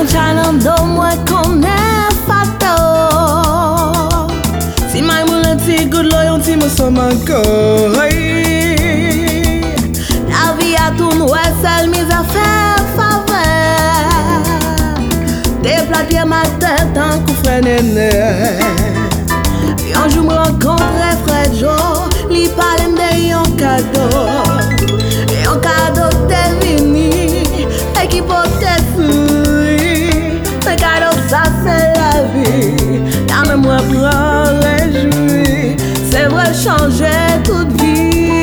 yon chanan do mwen konen fato. Si may moun un ti good lo yon ti mou som ankor. La vi a tou nouè sel mis a fè fave. Te platye ma tèt an kou frè nene. Yon jou m renkontre Fred Joe, li palem de yon kado. Yon kado te vini, e ki pote souri. Me kado sa se la vi, la mè mwen pran rejoui. Se vre chanje tout vi.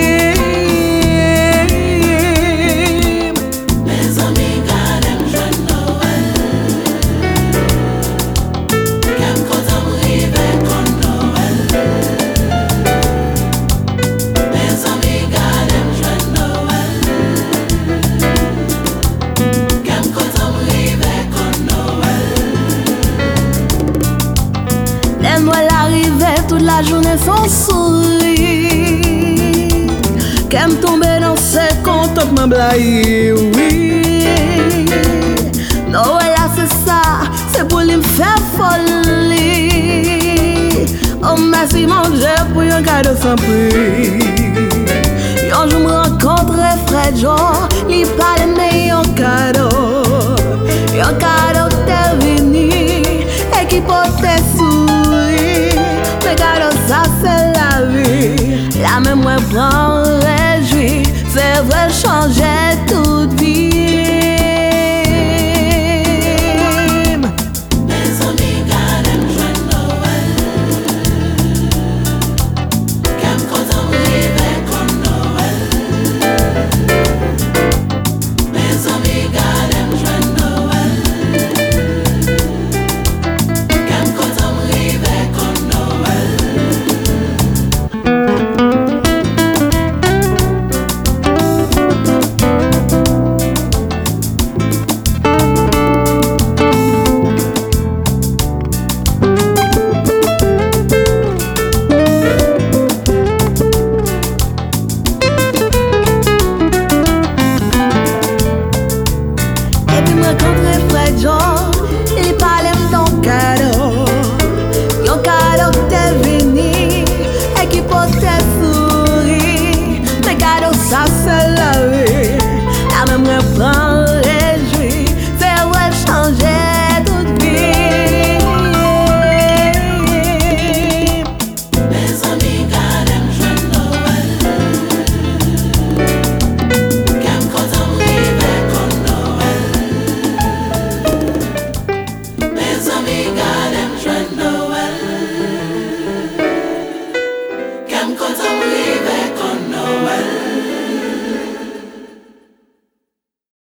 Moi l'arrivée, toute la journée sans sourire. Qu'aime tomber dans ses contentements blagues, oui. Noël là c'est ça, c'est pour lui faire folie. Oh merci mon Dieu pour un cadeau sans prix. Un jour me rencontre Fred Joe, lui parle de un cadeau. Un cadeau t'es venu, et qui porte sourire. Mais cadeau ça c'est la vie, la même moi prend réjouir. C'est vrai changer toute vie. Rencontre Fred Joe, il parlait de ton cadeau. Yon cadeau t'es venu, et qui porte sourire. Mais cadeau ça c'est la vie.